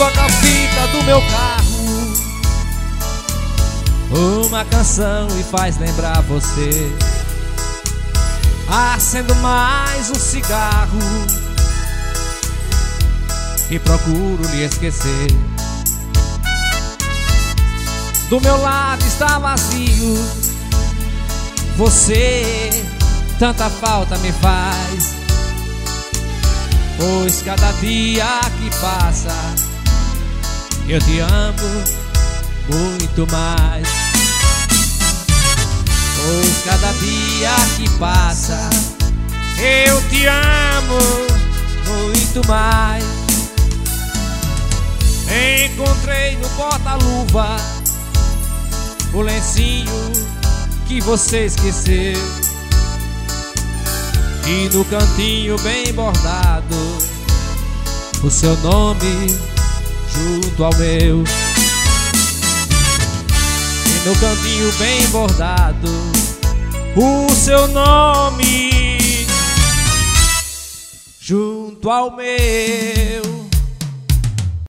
toca-fita do meu carro, uma canção e faz lembrar você. Acendo mais um cigarro e procuro lhe esquecer. Do meu lado está vazio, você tanta falta me faz, pois cada dia que passa eu te amo muito mais. Pois cada dia que passa eu te amo muito mais. Encontrei no porta-luva o lencinho que você esqueceu, e no cantinho bem bordado o seu nome junto ao meu. E no cantinho bem bordado o seu nome junto ao meu.